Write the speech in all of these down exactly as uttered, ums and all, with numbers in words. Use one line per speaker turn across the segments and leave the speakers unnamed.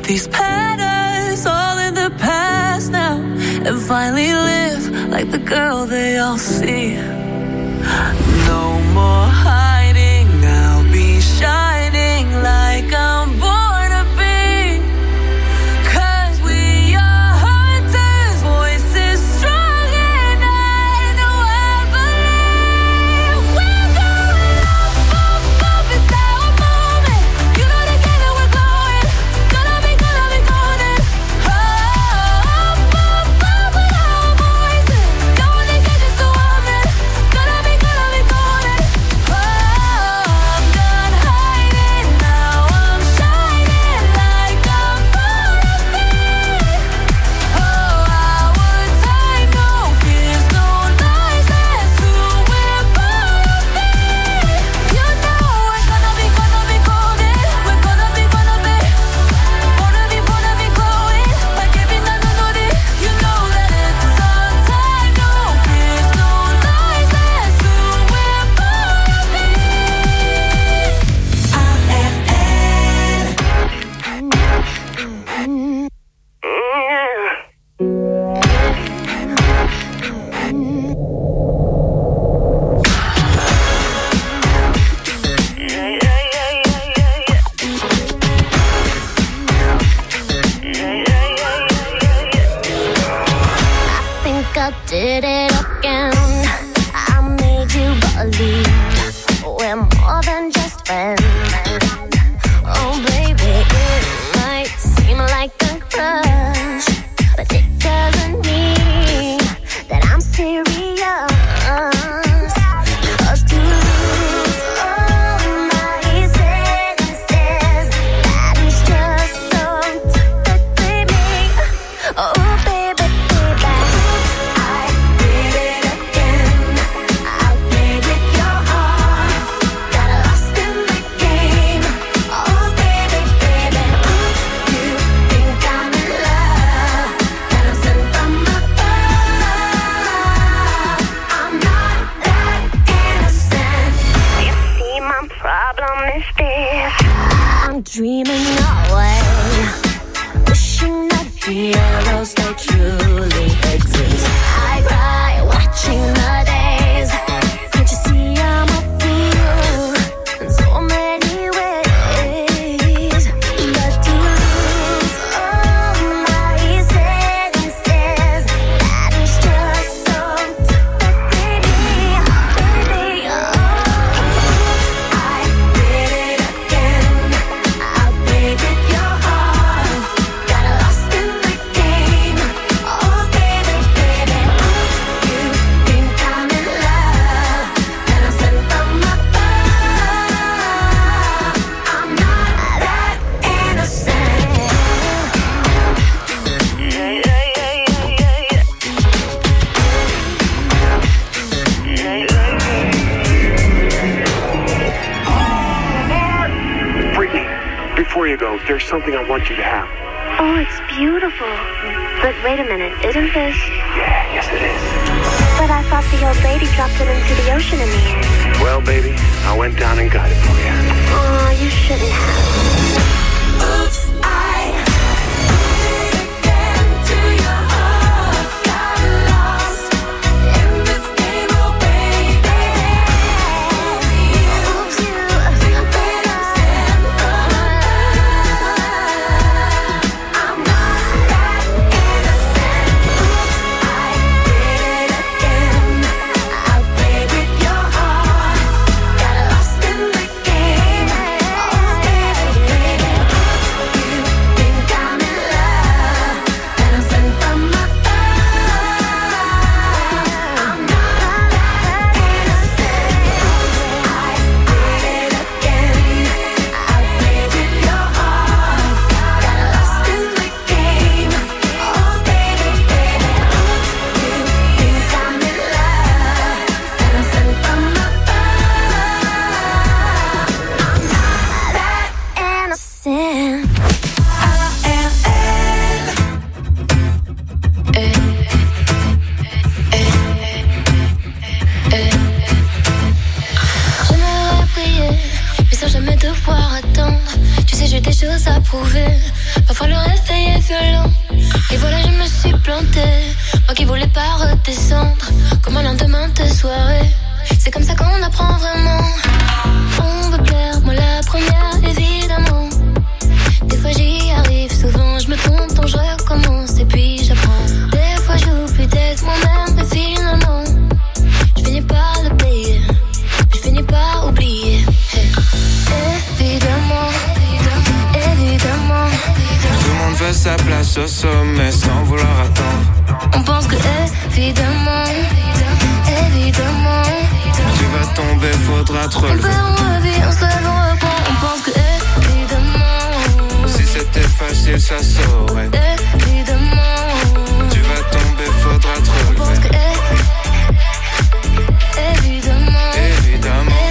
these patterns all in the past now, and finally live like the girl they all see. No more hiding, I'll be shining like I'm born to be. Cause we are hunters, voices strong, and I know I believe we're going up, up, up, it's our moment. You know together we're going, gonna be, gonna be golden. Up, up, up with our voices, going to get just a woman. Gonna be, gonna be golden. Oh, I'm done hiding, now I'm shining like I'm born to be. Oh, our time, no fears, no lies, that's who we're born to be. You know we're gonna be, gonna be golden. We're gonna be, gonna be, born to be, born to be glowing like every night I know that. You know that it's our time, no fears, no lies, that's who we're born to be.
I think I did it again. I made you believe we're more than just friends. Oh, baby, it might seem like a crush, but it doesn't mean that I'm serious. 'Cause to lose all my senses, that is just so typically me. Oh, baby, baby, I did it again. I played with your heart, got lost in the game. Oh, baby, baby, you think I'm in love, that I'm sent from above. I'm not that innocent. You see, my problem is this: I'm dreaming away, wishing that heroes they truly exist. I cry watching the days. Can't you see I'm a fool in so many ways? But to lose all my senses, that is just so typically me, baby. Oh, I did it again. I played with your heart, got lost in the game. Oh, baby, baby, you think I'm in love, that I'm sent from above. I'm not that innocent.
Brittany, before you go, there's something I want you to have.
Oh, it's beautiful. But wait a minute, isn't this?
Yeah, yes it is.
But I thought the old lady dropped it into the ocean in the end.
Well, baby, I went down and got it for you.
Oh, you shouldn't have.
Oops, I did it again to your heart. Got lost in this game, oh baby.
Oops, you think I'm sent from above.
I'm not that innocent. Oops, I did it again. I played with your heart, got lost in the game. Oh baby, baby, you think I'm in love, that I'm sent from above. I'm not that innocent. Oops, I did it again. I played with your heart, got lost in the game. Oh baby, baby, you think I'm in love, that I'm sent from above. I'm not that
Innocent.
I am elle. Eh, eh, eh.
J'aimerais prier, mais sans jamais devoir attendre. Tu sais, j'ai des choses à prouver. Parfois le réveil est violent. Et voilà, je me suis plantée. Moi qui voulais pas redescendre. Comme un lendemain de soirée. C'est comme ça qu'on apprend vraiment. On veut plaire, moi la première, évidemment. Des fois j'y arrive, souvent je me trompe, donc je recommence et puis j'apprends. Des fois j'oublie d'être moi-même, mais finalement je finis par le payer, je finis par oublier. Hey. Évidemment, évidemment,
tout le monde veut sa place au sommet sans vouloir attendre.
On pense que évidemment, évidemment,
tu vas tomber, faudra te relever.
On perd, on revit, on se lève, on reprend. On pense que évidemment,
si c'était facile, ça saurait.
Évidemment,
tu vas tomber, faudra te relever.
On pense que évidemment,
évidemment,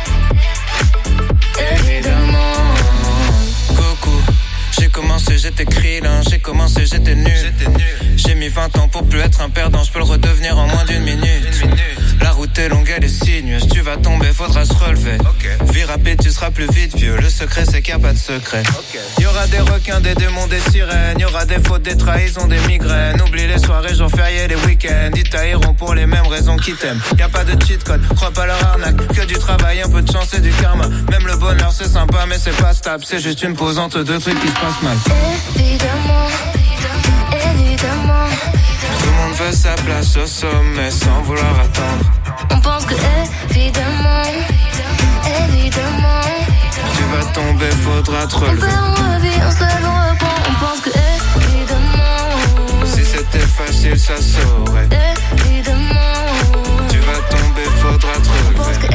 évidemment. Coucou, j'ai commencé, j'étais krillin, j'ai commencé, j'étais nul. J'ai mis vingt ans pour plus être un perdant, je peux le redevenir en moins d'une minute. La route est longue, elle est sinueuse, tu vas tomber, faudra se relever. Okay. Vie rapide, tu seras plus vite vieux, le secret c'est qu'il n'y a pas de secret. Okay. Y'aura des requins, des démons, des sirènes, y'aura des fautes, des trahisons, des migraines. Oublie les soirées, jours fériés, les week-ends, ils tailleront pour les mêmes raisons qu'ils t'aiment. Y a pas de cheat code, crois pas leur arnaque, que du travail, un peu de chance et du karma. Même le bonheur c'est sympa mais c'est pas stable, c'est juste une pause entre deux trucs qui se passent mal.
Évidemment, évidemment,
tout le monde veut sa place au sommet sans vouloir attendre.
on pense que évidemment, évidemment,
tu vas tomber, faudra te
on
relever.
perd, on revit, on se lève, on reprend. On pense que évidemment,
si c'était facile, ça saurait.
Évidemment,
tu vas tomber, faudra te relever.
On pense que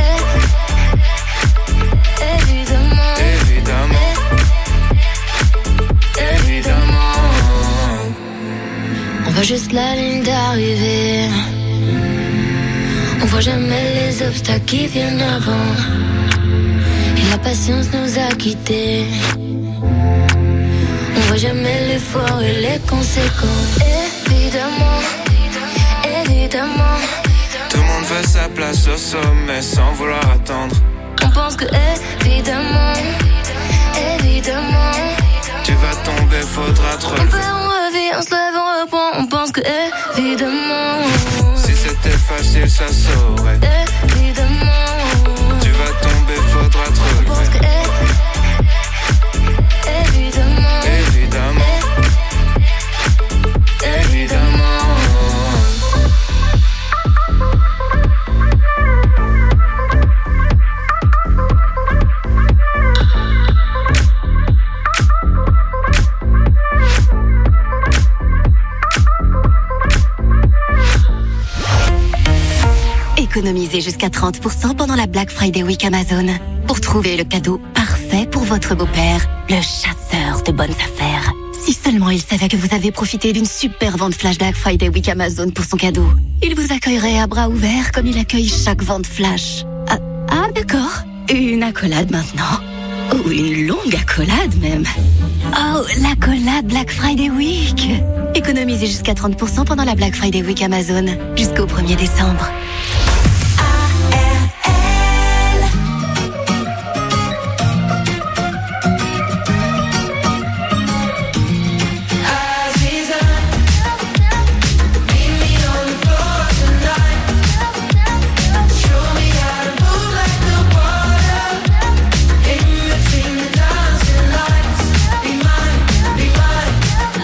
évidemment,
évidemment, évidemment.
On voit juste la ligne d'arrivée. On voit jamais les obstacles qui viennent avant. Et la patience nous a quittés. On voit jamais l'effort et les conséquences. Évidemment, évidemment,
tout le monde veut sa place au sommet sans vouloir attendre.
on pense que évidemment, évidemment,
tu vas tomber, faudra te
on
relever.
perd, on revit, on se lève, on reprend. On pense que évidemment,
si c'était facile, ça saurait.
Évidemment,
tu vas tomber, faudra te
on pense que
relever.
évidemment,
évidemment, évidemment.
Économisez jusqu'à trente pour cent pendant la Black Friday Week Amazon. Pour trouver le cadeau parfait pour votre beau-père, le chasseur de bonnes affaires. Si seulement il savait que vous avez profité d'une super vente flash Black Friday Week Amazon pour son cadeau. Il vous accueillerait à bras ouverts comme il accueille chaque vente flash. Ah, ah d'accord. Une accolade maintenant. Ou une longue accolade même. Oh, l'accolade Black Friday Week. Économisez jusqu'à trente pour cent pendant la Black Friday Week Amazon jusqu'au premier décembre.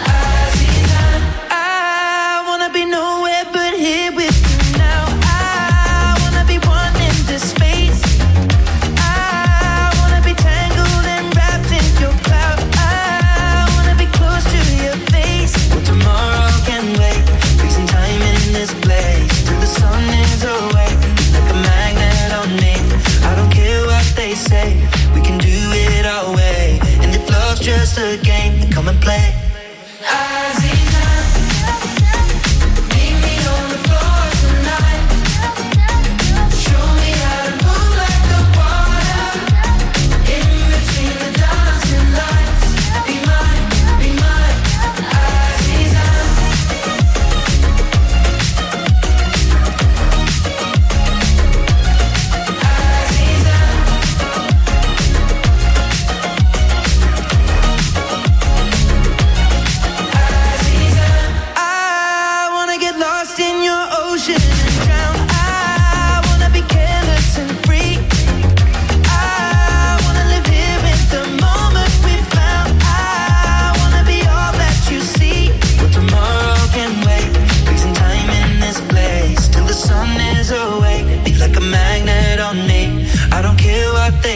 I wanna be nowhere but here with you now. I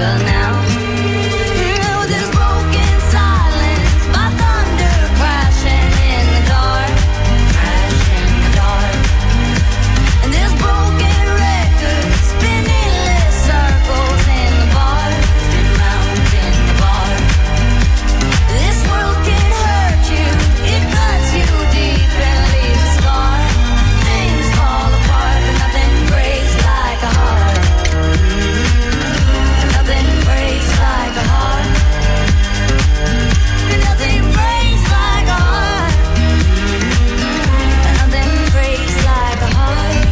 fever now. Through this broken silence, my thunder crashing in the dark, crashing in the dark. And this broken record spinning endless circles in the bar, spin round in the bar. This world can hurt you, it cuts you deep and leaves a scar. Things fall apart, but nothing breaks like a heart. Nothing breaks like a heart. Nothing breaks like a heart. Nothing breaks like a heart.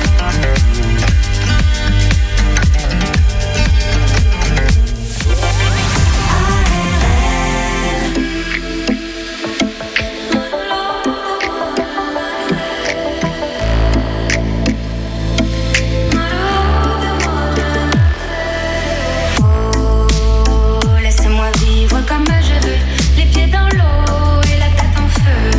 Oh, laissez-moi vivre comme je veux, les pieds dans l'eau et la tête en feu.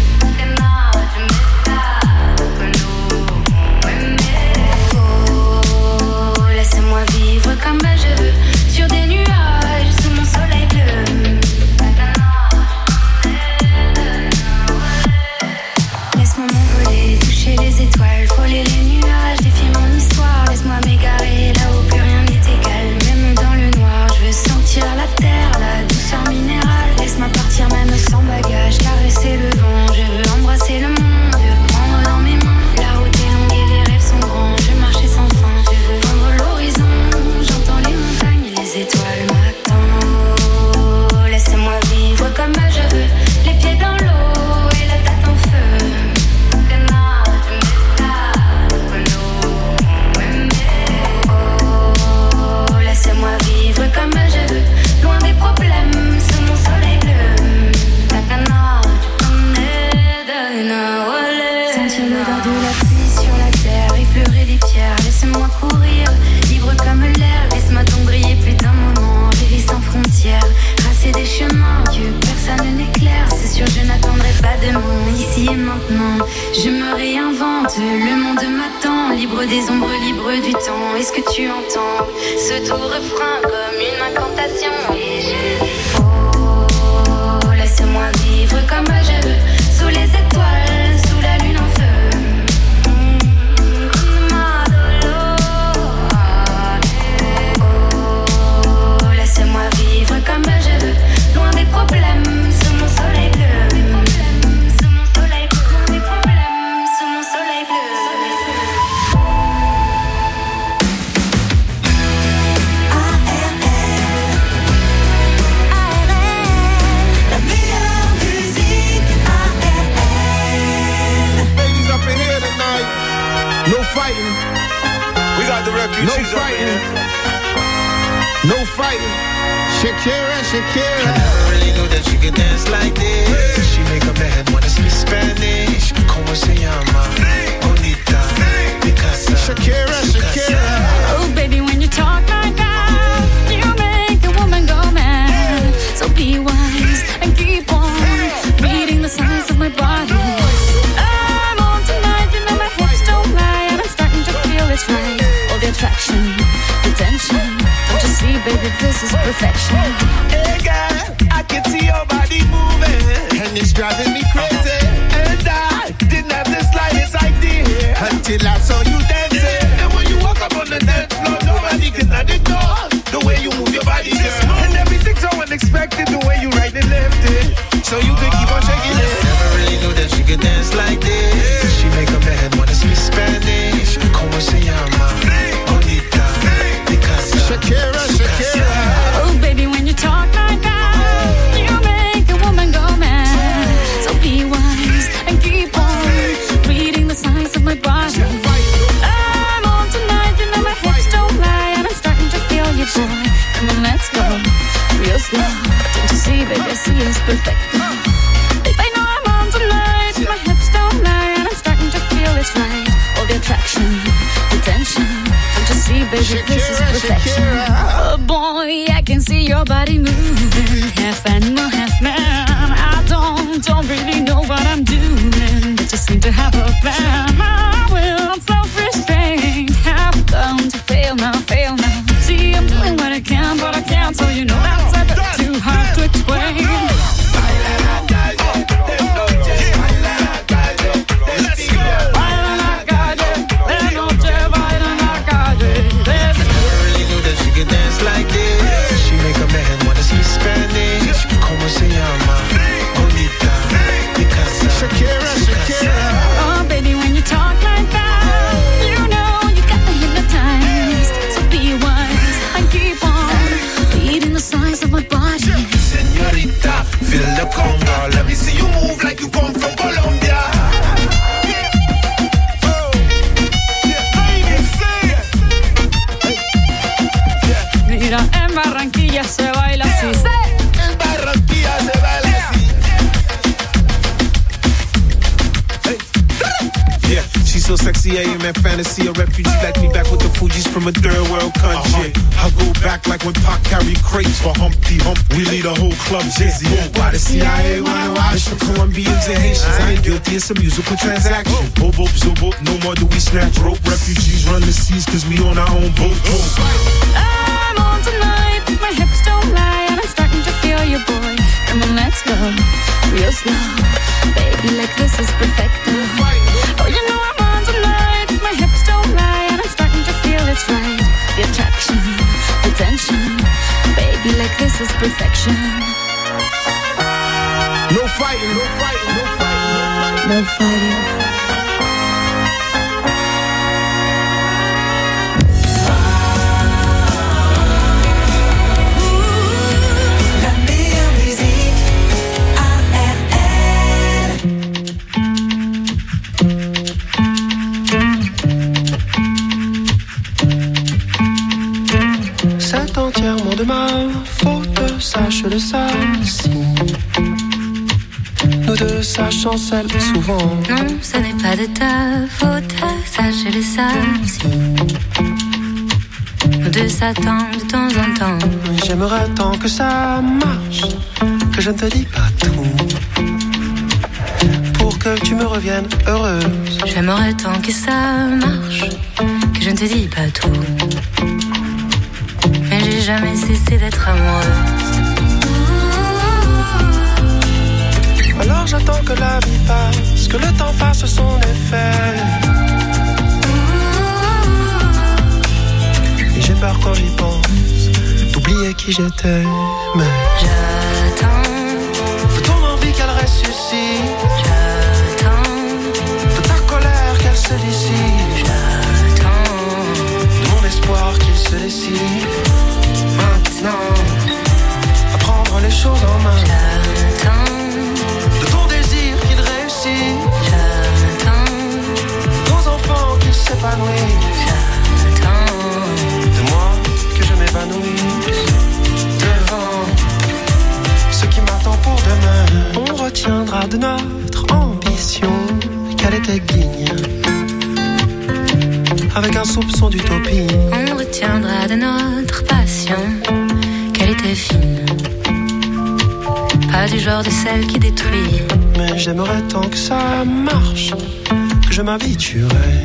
Oh, laissez-moi vivre comme je veux, sur des nuages sous mon soleil bleu. Laisse-moi m'envoler, toucher les étoiles, frôler les nuages, défier mon histoire. Laisse-moi m'égarer là où plus rien n'est égal, même dans le noir. Je veux sentir la terre, la douceur minérale. Laisse-moi partir même sans bagage, caresser le vent. Je veux embrasser le monde, te prendre dans mes mains. La route est longue et les rêves sont grands. Je veux marcher sans fin, je veux vendre l'horizon. J'entends les montagnes et les étoiles m'attendent. Oh, laissez-moi vivre comme je veux, les pieds dans l'eau et la tête en feu. Oh, laissez-moi vivre comme je veux, loin des problèmes, sous mon soleil bleu. Sentir l'odeur de la pluie sur la terre, effleurer les pierres, laissez-moi courir, libre comme l'air. Laisse-moi donc briller plus d'un moment, rêver sans frontières, tracer des chemins que personne n'éclaire. C'est sûr, je n'attendrai pas demain, ici et maintenant. Je me réinvente, le monde m'attend, libre des ombres, libre du temps. Est-ce que tu entends ce doux refrain comme une incantation? Et je dis oh, laissez-moi vivre comme je veux, sous les étoiles, sous la lune en feu. Oh, laissez-moi vivre comme je veux, loin des problèmes, sous mon soleil bleu. Sous mon soleil bleu, loin des problèmes, sous mon soleil bleu.
La meilleure musique A R L.
Ladies up in here tonight. No fighting.
We got the refugees
No
up in
fighting.
here.
No fighting. Shakira, Shakira.
I never really knew that she could dance like this. She make a man wanna speak Spanish. Como se llama? Bonita. Picasa.
Shakira, Shakira.
Oh, baby, when you talk like that, you make a woman go mad. So be wise and keep on reading the signs of my body. I'm on tonight, you know my hips don't lie, and I'm starting to feel it's right. All the attraction, the tension. Don't you see, baby, this is perfection.
Hey girl, I can see your body moving,
And it's driving me crazy.
and I didn't have the slightest idea
Until I saw you dancing.
And when you walk up on the dance floor, nobody can ignore the way you move your body, girl. And everything's so unexpected, the way you right and left it, so you can keep on shaking it. Never really knew that she could dance like this. She make a man wanna speak Spanish. Como se llama? Bonita. Picasa.
Shakira, Shakira.
Oh, baby, when you talk like that, you make a woman go mad. So be wise and keep on reading the signs of my body. I'm on tonight, you know my hips don't lie, and I'm starting to feel your joy. Come on, let's go, real slow. Don't you see, baby, I see it's perfect. Babe, I know I'm on tonight, my hips don't lie, and I'm starting to feel it's right. All the attraction, the tension. Don't you see, baby, this is
Shakira,
perfection.
Shakira.
Oh boy, I can see your body moving, half animal, half man. I don't, don't really know what I'm doing, but just seem to have a plan. I will self-restraint, have come to fail now, fail now. See, I'm doing what I can.
se baila así.
En Barranquilla se baila así. Hey. Yeah, she's so sexy, I am in fantasy. A refugee like me back with the Fugees from a third world country. Uh-huh. I go back like when Pac carried crates for Humpty Hump. We lead a whole club dizzy. Yeah. Why the C I A wanna watch the Colombians and Haitians? I ain't guilty, it's a musical transaction. Oh, boop, so boop, no more do we snatch rope. Refugees run the seas cause we on our own boat.
I'm on tonight, my hips don't lie, and I'm starting to feel you, boy. Come on, let's go, real slow. Baby, like this is perfect. Oh, you know I'm on tonight, my hips don't lie, and I'm starting to feel it's right. The attraction, the tension. Baby, like this is perfection.
No fighting, no fighting, no fighting,
no fighting.
C'est entièrement de ma faute, sache-le ça. Si nous deux ça chancelle souvent.
Non, ce n'est pas de ta faute, sache-le ça. Si nous deux s'attendent de temps en temps.
J'aimerais tant que ça marche, que je ne te dis pas tout, pour que tu me reviennes heureuse.
J'aimerais tant que ça marche, que je ne te dis pas tout, mais j'ai jamais cessé d'être amoureuse.
Alors j'attends que la vie passe, que le temps fasse son effet. Et j'ai peur quand j'y pense d'oublier qui j'étais. Mais
j'attends
de ton envie qu'elle ressuscite.
J'attends
de ta colère qu'elle se dissipe.
J'attends
de mon espoir qu'il se décide.
Maintenant
à prendre les choses en main.
J'attends
de ton désir qu'il réussit.
J'attends
nos enfants qu'ils s'épanouissent.
J'attends
de moi que je m'évanouisse
devant
ce qui m'attend pour demain. On retiendra de notre ambition qu'elle était digne, avec un soupçon d'utopie.
On retiendra de notre passion qu'elle était fine, pas du genre de celle qui détruit.
Mais j'aimerais tant que ça marche, que je m'habituerais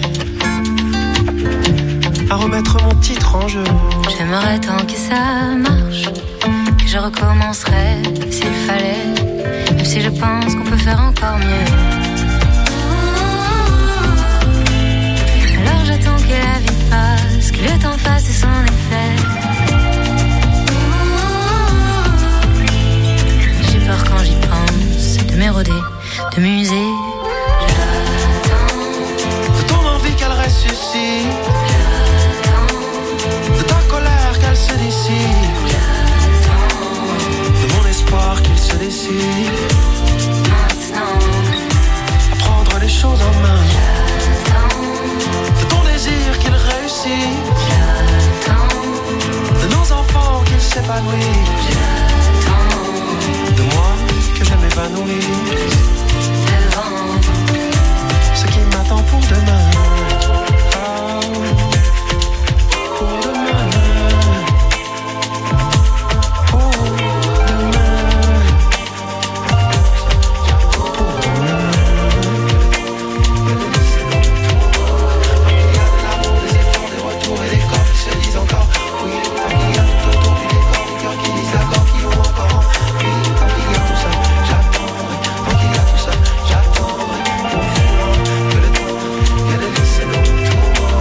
à remettre mon titre en jeu.
J'aimerais tant que ça marche, que je recommencerais s'il fallait, même si je pense qu'on peut faire encore mieux. Alors j'attends que la vie passe, que le temps fasse son effet. J'ai peur quand j'y pense de m'éroder, de muser. J'attends
de ton envie qu'elle ressuscite.
J'attends
de ta colère qu'elle se dissipe.
J'attends
de mon espoir qu'il se décide.
Maintenant
à prendre les choses en main.
J'attends
de ton désir qu'il réussit.
J'attends
de nos enfants qu'ils s'épanouissent.
J'attends
de moi que je m'évanouisse
devant
ce qui m'attend pour demain. Oh, pour demain. Pour demain. Pour demain. Il y a de l'amour, des efforts, des retours et des corps qui se disent encore. Oui, tant qu'il y a tout autour, puis des corps, des cœurs qui disent d'accord, qui ont encore. Oui, tant qu'il y a tout ça, j'attendrai. Tant qu'il y a tout ça, j'attendrai. Confiant que le temps, que le laisser le retour.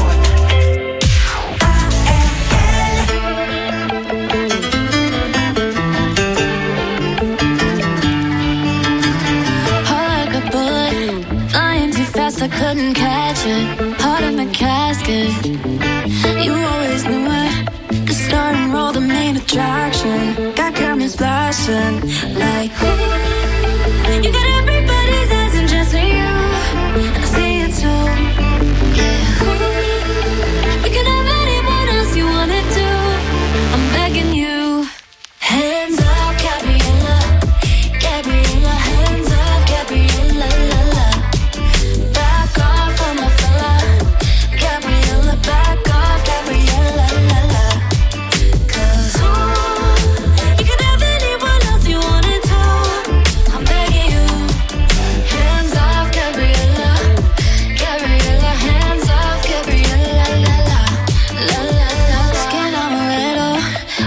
Heart like a bullet, flying too fast, I couldn't catch it. Heart in the casket, you always knew it. The star and roll, the main attraction. Got cameras flashing like, ooh, you got everybody's eyes and just for you. And I see it too. Yeah, ooh, we could have anyone else you wanted to. I'm begging you.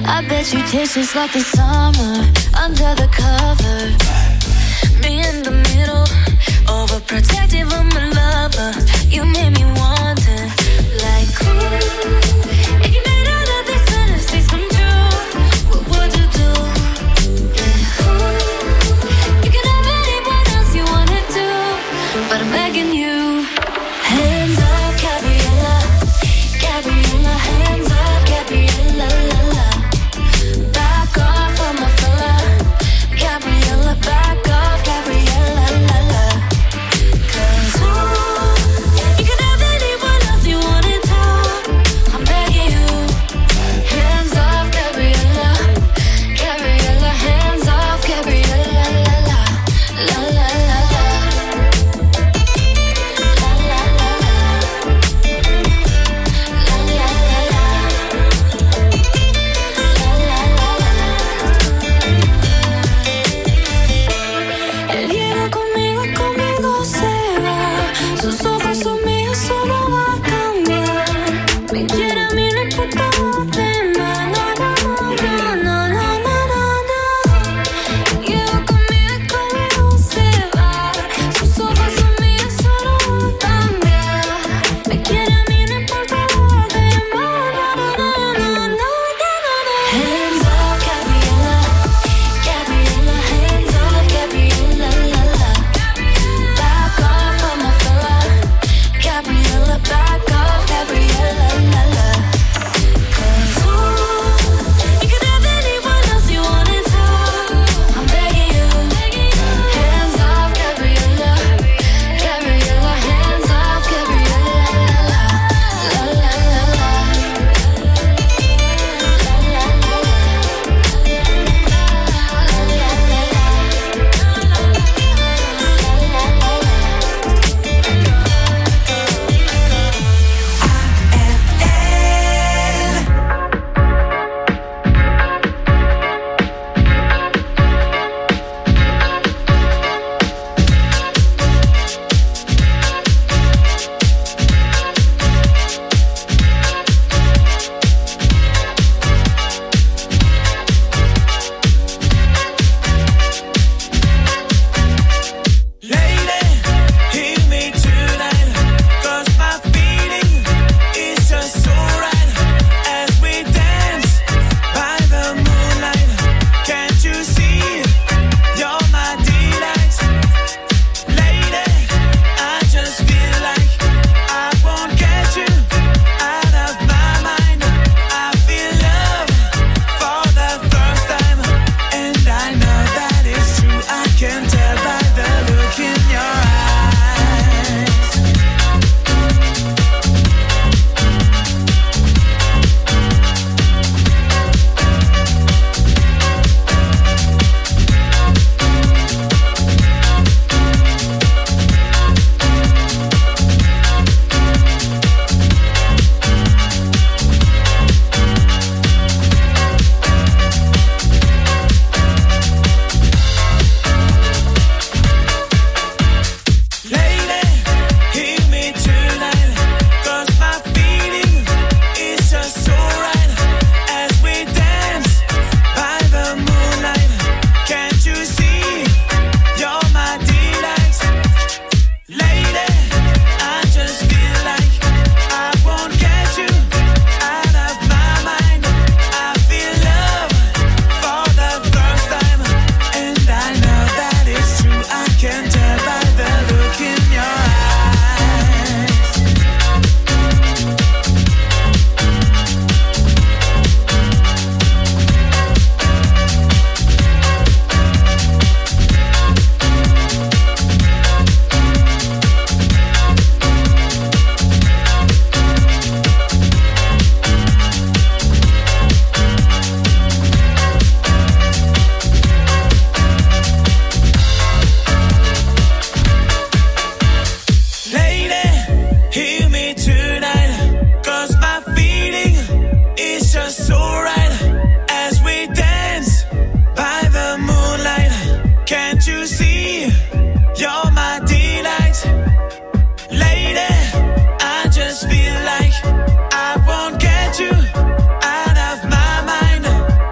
I bet you taste just like the summer under the covers. Me in the middle, overprotective of my lover. You made me wonder, like, ooh, if you made all of these fantasies come true, what would you do? Yeah, ooh, you can have anyone else you wanna do, but I'm begging you. Hands off, Gabriella, Gabriella, hands off, Gabriella, la la. Back off of my fella, Gabriella, back off, Gabriella, la la. 'Cause ooh, you can have anyone else you wanted to. I'm begging you. Hands off, Gabriella, Gabriella, hands off, Gabriella, la la, la la la la. El hielo conmigo, conmigo se va. Sus ojos son míos, solo va a cambiar. Me quiere a mí, no importa dónde va. No, no, no, no, no, no, no, no. El hielo conmigo, conmigo se va. Sus ojos son míos, solo va a cambiar. Me quiere a mí, no importa dónde va. No, no, no, no, no, no, no. Hands off, Gabriella, Gabriella, hands off, Gabriella, la la. Back off of my fella, Gabriella, back off, Gabriella, la la. 'Cause ooh, you can have anyone else you wanted to. I'm begging you. Hands off, Gabriella, Gabriella, hands off, Gabriella, la la, la la la la.
Lady, hear me tonight, 'cause my feeling is just so right as we dance by the moonlight. Can't you see you're my delight? Lady, I just feel like I won't get you out of my mind. I feel love for the first time, and I know that it's true. I can tell by the look in your eyes. Lady, hear me tonight, 'cause my feeling is just so right as we dance by the moonlight. Can't you see you're my delight? Lady, I just feel like I won't get you out of my mind. I feel love for the first time, and I know that it's true. I can tell by the look in your eyes. Lady, hear me tonight, 'cause my feeling is just so right as we dance by the moonlight. Can't you see you're my delight? Lady, I just feel like I won't get you out of my mind.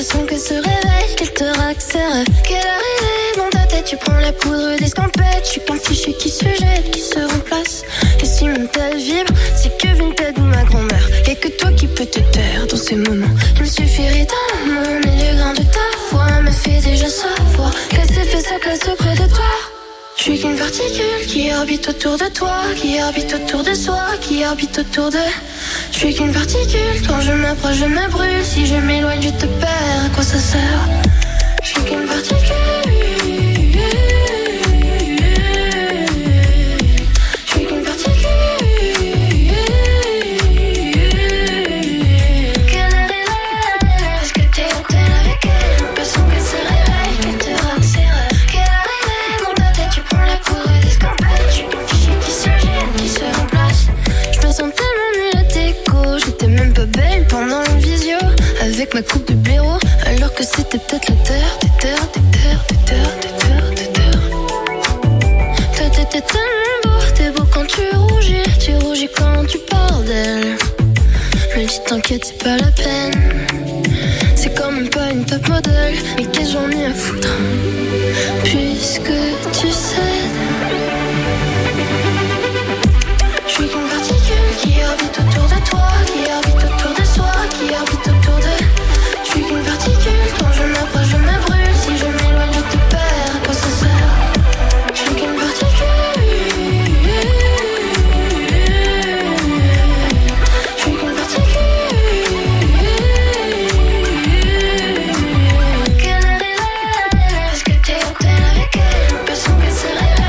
l'impression qu'elle se réveille, qu'elle te raque ses rêves, qu'elle arrive dans ta tête. Tu prends la poudre d'escampette, je suis pas un fichier qui se jette, qui se remplace. Et si mon tel vibre, c'est que Vinted ou ma grand-mère. Y'a que toi qui peux te taire dans ces moments. Il me suffirait d'un mot, mais le grain de ta voix me fait déjà savoir qu'elle s'est fait sa place auprès de toi. Je suis qu'une particule qui orbite autour de toi, qui orbite autour de soi, qui orbite autour de... Je suis qu'une particule, quand je m'approche je me brûle, si je m'éloigne je te perds, à quoi ça sert? Je suis qu'une particule. Je suis qu'une particule. Qu'elle arrive, est-ce que t'es hôtel avec elle? L'impression qu'elle se réveille, qu'elle te raque ses rêves. Qu'elle arrive dans ta tête, tu prends la poudre d'escampette. Je suis qu'une fichier qui se gêne, qui se remplace. Je me sens tellement nulle à déco, j'étais même pas belle pendant une visio. Avec ma coupe de blaireau, alors que c'était peut-être la terre, des terres, des terres, des terres, des terres, des terres. Toi t'étais tellement beau, t'es beau quand tu rougis, tu rougis quand tu parles d'elle. Je me dis t'inquiète c'est pas la peine, c'est quand même pas une top modèle, mais qu'est-ce que j'en ai à foutre, puisque tu cèdes. Je suis qu'une particule qui orbite autour de toi, qui orbite autour de soi, qui orbite autour de... Je suis qu'une particule, quand je m'approche je me brûle, si je m'éloigne je te perds, à quoi ça sert? Je suis qu'une particule. Je suis qu'une particule. Qu'elle arrive, est-ce que t'es hôtel avec elle? L'impression qu'elle se réveille.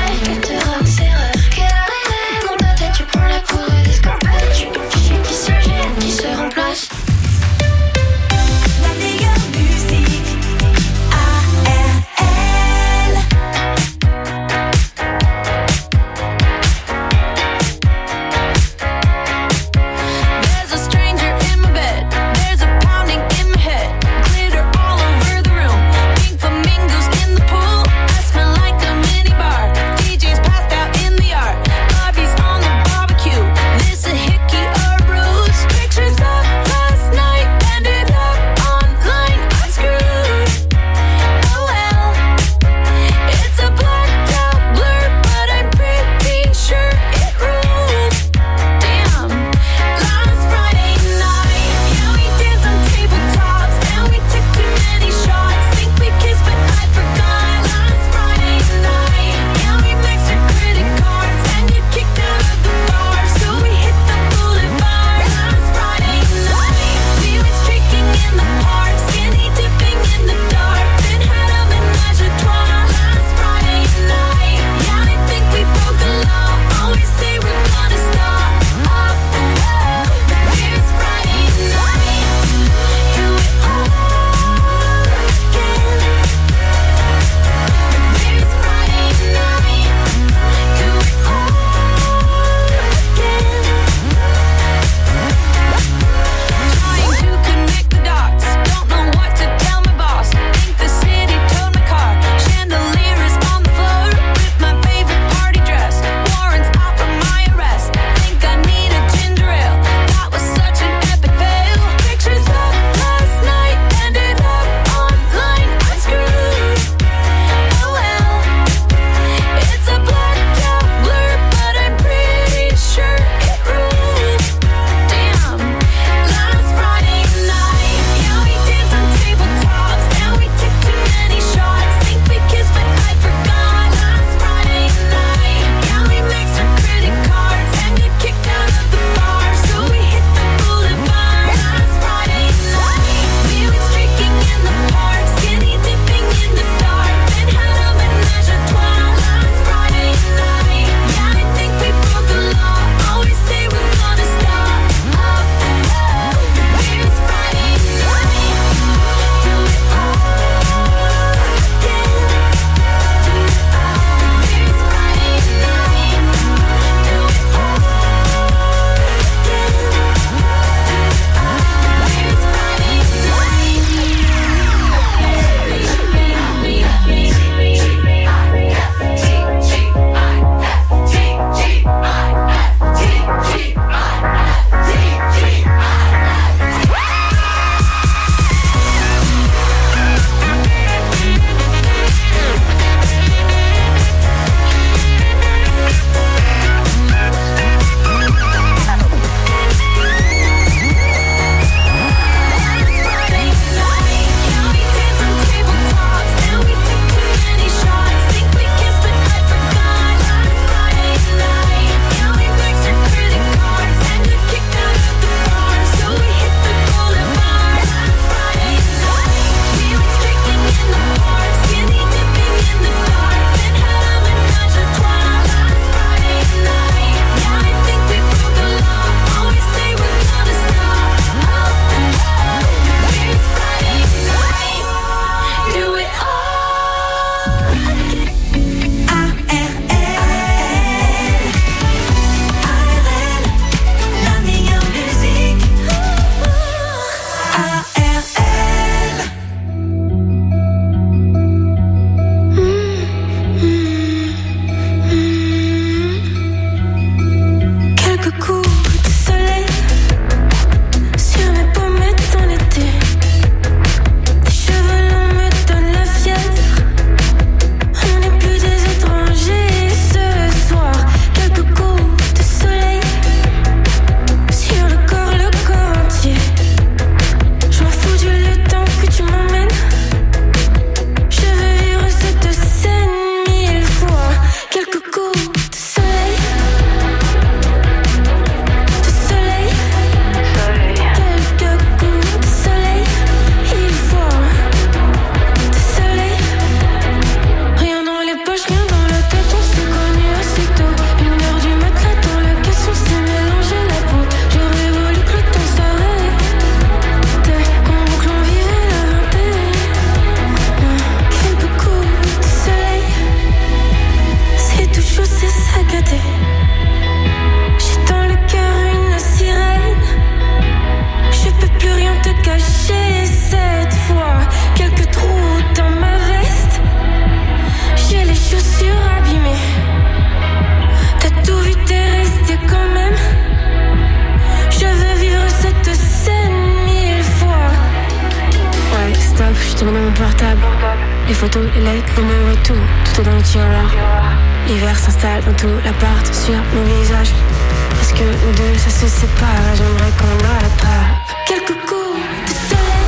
te mets dans mon portable. Les photos, les lettres, les mots et tout, tout est dans le tiroir. L'hiver s'installe dans tout l'appart, sur nos visages. Est-ce que nous deux, ça se sépare? J'aimerais qu'on l'attrape. Quelques coups de soleil.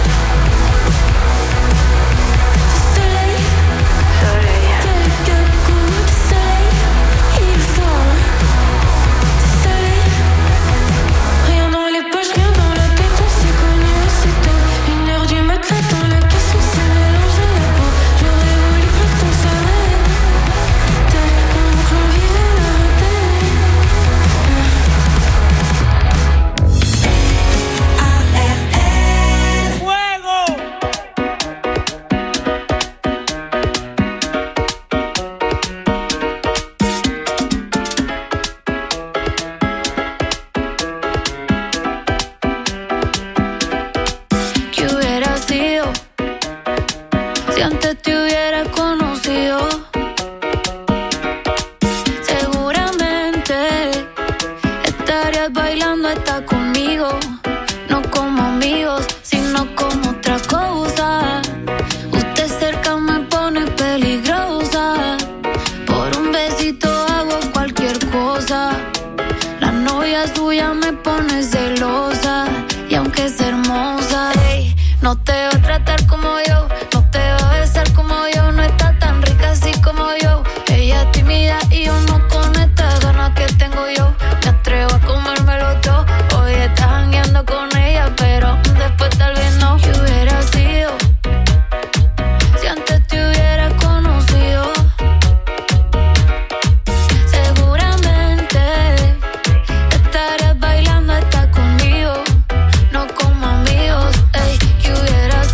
De soleil. Soleil. Quelques coups de soleil. Il faut de soleil. Rien dans les poches, rien dans la tête. On s'est connus assez tôt. Une heure du matin dans la caisse, on s'est mélangé la peau. J'aurais voulu que ton s'arrête. Tellement que l'on vivait la tête.
¿Qué hubiera sido si antes te hubiera conocido? Seguramente estarías bailando hasta conmigo, no como amigos, sino como otra cosa. Usted cerca me pone peligrosa, por un besito hago cualquier cosa. La novia suya me pone celosa, y aunque es hermosa, ey, no te va a tratar como yo, no te va a besar como yo, no está tan rica así como yo. Ella es tímida y yo no con estas ganas que tengo yo. Me atrevo a comérmelo todo. Hoy estás jangueando con ella, pero después tal vez no. ¿Qué hubiera sido si antes te hubiera conocido? Seguramente estarías bailando hasta conmigo, no como amigos. Ey, ¿qué hubiera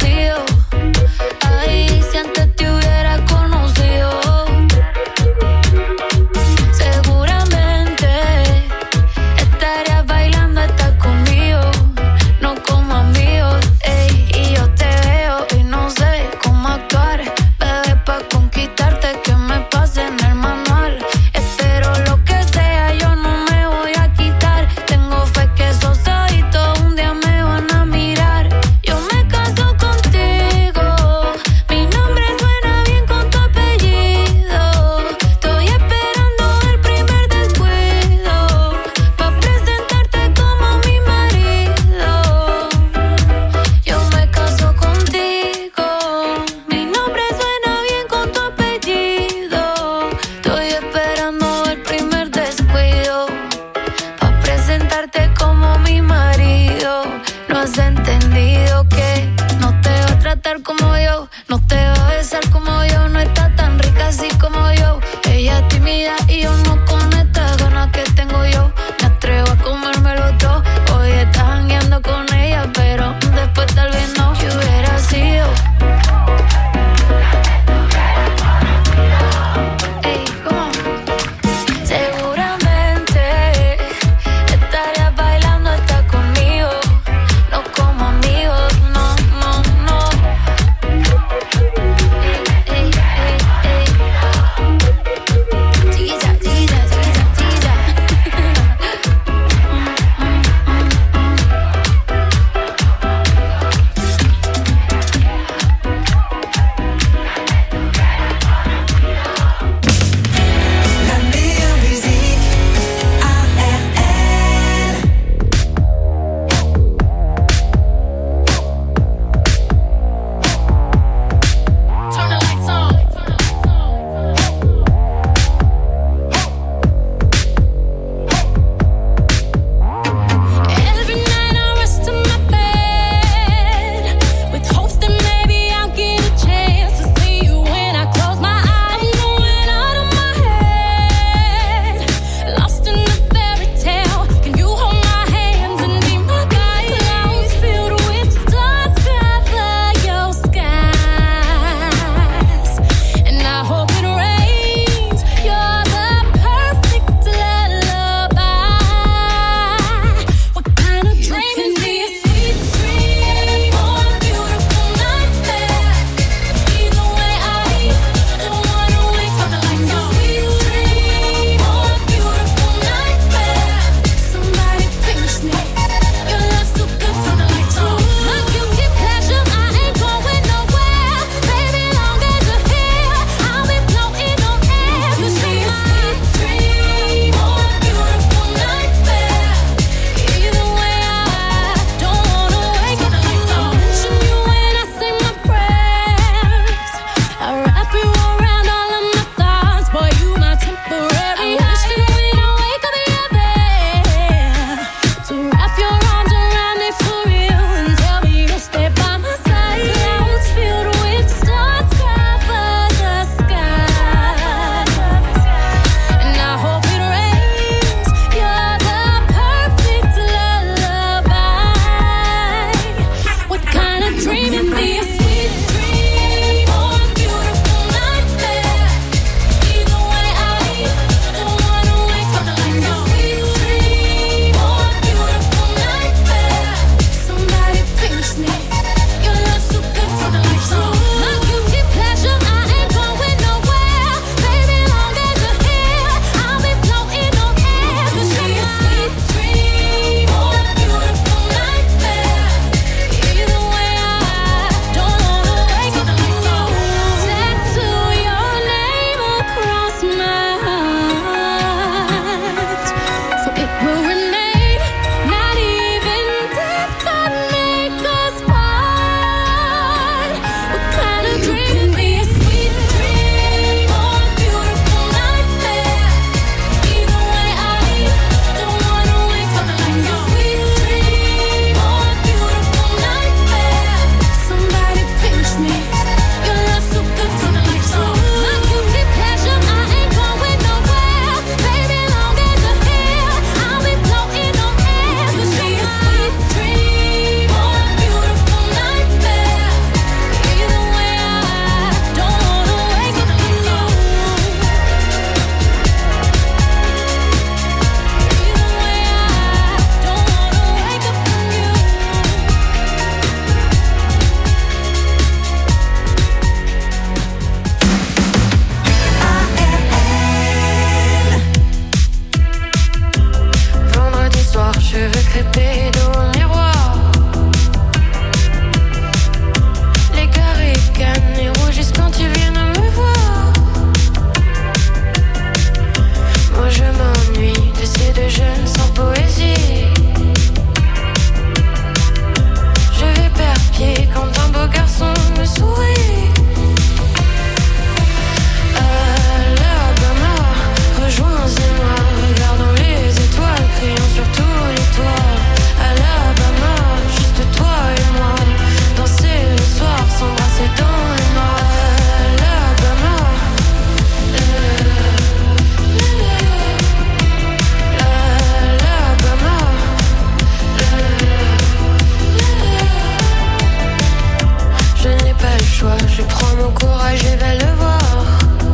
choix. Je prends mon courage et vais le voir.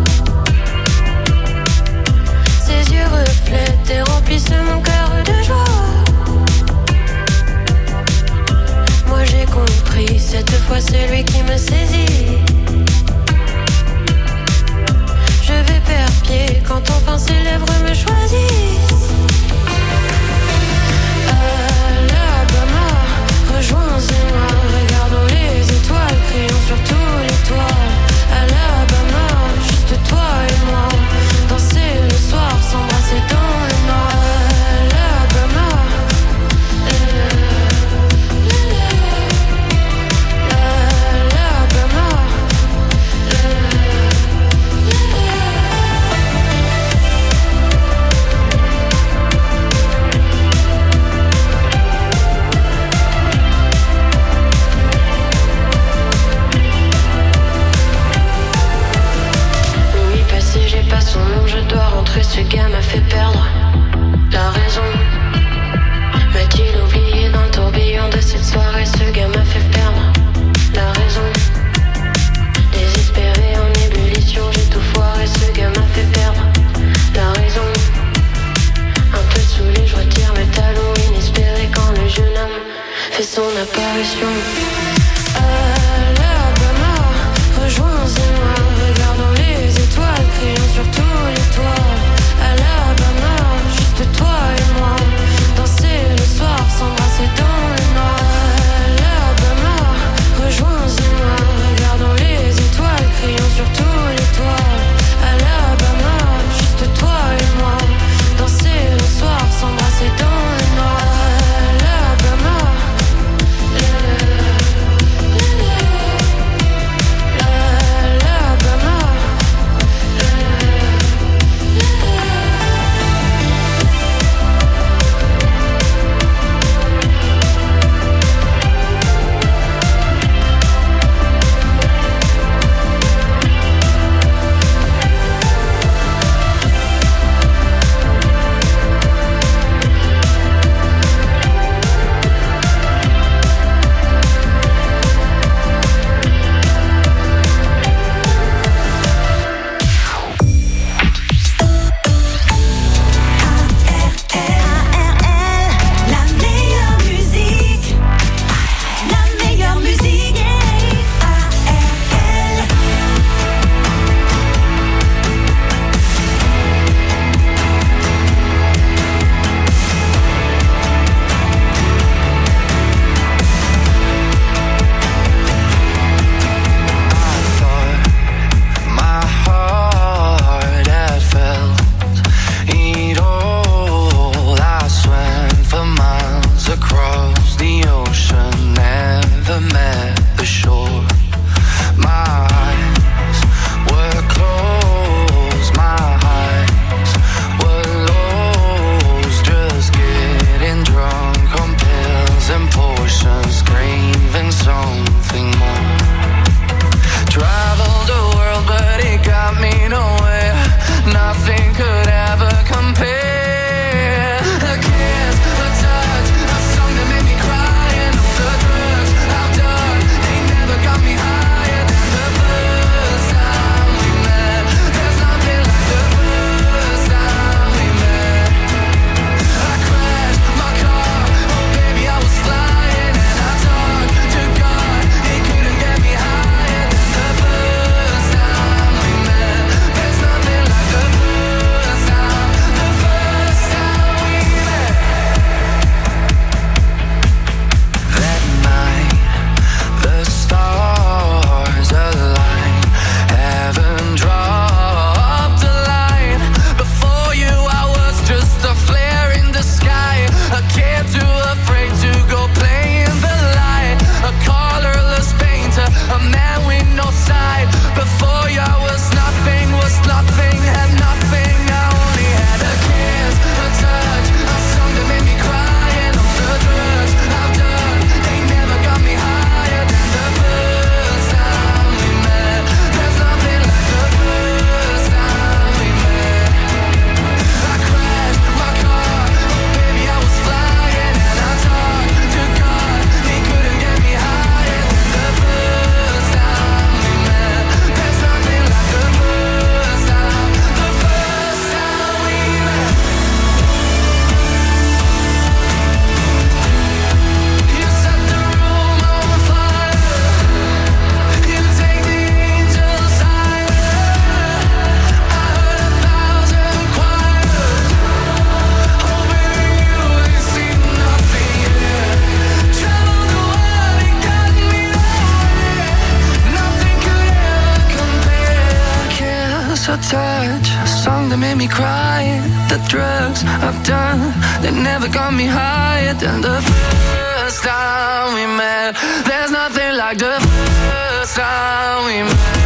Ses yeux reflètent et remplissent mon cœur de joie. Moi j'ai compris, cette fois c'est lui qui me saisit. Je vais perdre pied quand enfin ses lèvres me choisissent. Alabama, rejoins-moi, regardons les étoiles, crions sur tous les toits. Alabama, juste toi et moi, danser le soir, s'embrasser dans le noir. Alabama, j'ai pas son nom, je dois rentrer, ce gars m'a fait perdre la raison. M'a-t-il oublié dans le tourbillon de cette soirée? Ce gars m'a fait perdre la raison. Désespéré en ébullition, j'ai tout foiré, ce gars m'a fait perdre la raison. Un peu saoulé, je retire mes talons, inespéré quand le jeune homme fait son apparition. Alabama, rejoins-moi, regardons les étoiles, crions sur tous les toits. Alabama, juste toi et moi, danser le soir, s'embrasser dans le noir. Alabama, rejoins-moi, regardons les étoiles, crions sur tous les toits. Alabama, juste toi et moi, danser le soir, s'embrasser dans le noir. Alabama, la, la, la, la.
gentle touch, a song that made me cry. The drugs I've done, they never got me higher than the first time we met. There's nothing like the first time we met.